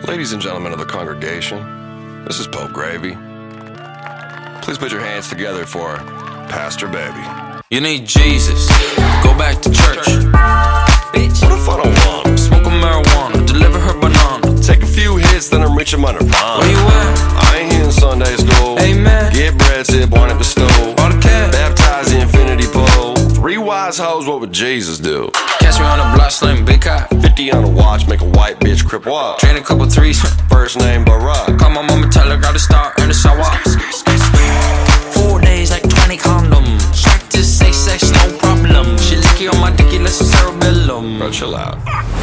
Ladies and gentlemen of the congregation, this is Pope Gravy. Please put your hands together for Pastor Baby. You need Jesus, go back to church. Bitch, what if I don't want him? Smoke a marijuana, deliver her banana. Take a few hits, then I'm reaching my nirvana. Where you at? I ain't here in Sunday school. Amen. Get bread, sip, wine at the stove. All the cash. Baptize the infinity pole. 3 wise hoes, what would Jesus do? Catch me on the block, slim, big cop. 50 on a watch, make a white bitch crip walk. Train a couple threes. First name Barack. Call my mama, tell her, got to start, earn the sidewalk. 4 days like 20 condoms. Practice safe sex, no problem. She licky on my dicky, let's cerebellum. Bro, chill out.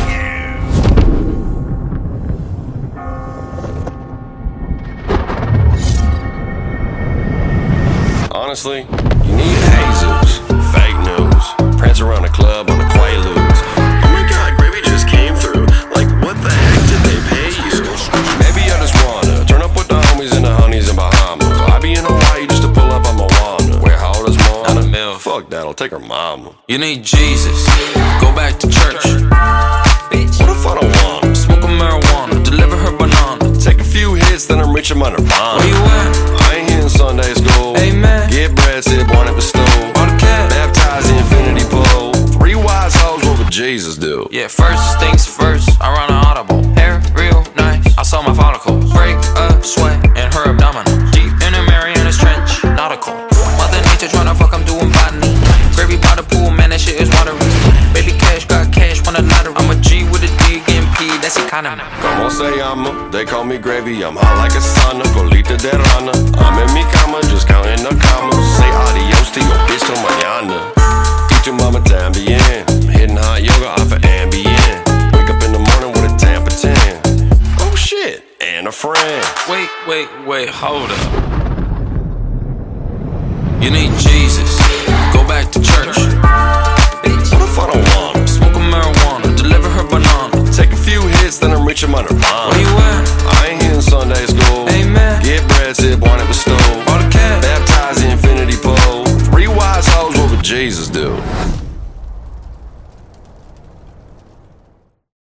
Honestly, you need Jesus. Fake news. Prance around the club on the Quaaludes. Oh my god, Gravy just came through. Like, what the heck did they pay you? Maybe I just wanna turn up with the homies and the honeys in Bahamas. I be in Hawaii just to pull up on Moana. Where how old is mom? Not a mil. Fuck that, I'll take her mama. You need Jesus, go back to church. Bitch, what if I don't want him? Smoke a marijuana, deliver her banana. Take a few hits, then I'm reaching my nirvana. Where you at? I ain't here in Sunday school. Amen. Get bread, sip, wine at the stove. All the cash. Baptize the infinity pole. 3 wise hoes, what would Jesus do? Yeah, first things first, I run an audible. Hair real nice, I saw my follicles. Break a sweat in her abdominal. Deep in a Mariana's Trench, nautical. Mother Nature tryna fuck, I'm doing botany. Gravy by the pool, man, that shit is watery. Baby cash, got cash, won a lottery. I'm a G with a D, getting P, that's economy. Como se llama? They call me Gravy, I'm hot like a sauna. Colita de rana, I'm in mi cama, just counting the commas. Say adios to your bitch till mañana. Eat your mama también. Hitting hot yoga off of Ambien. Wake up in the morning with a Tampa 10. Oh shit, and a friend. Wait, hold up. You need Jesus, go back to church. Bitch, what if I don't want him? Smoke a marijuana, deliver her banana. Take a few hits, then I'm reaching my nirvana.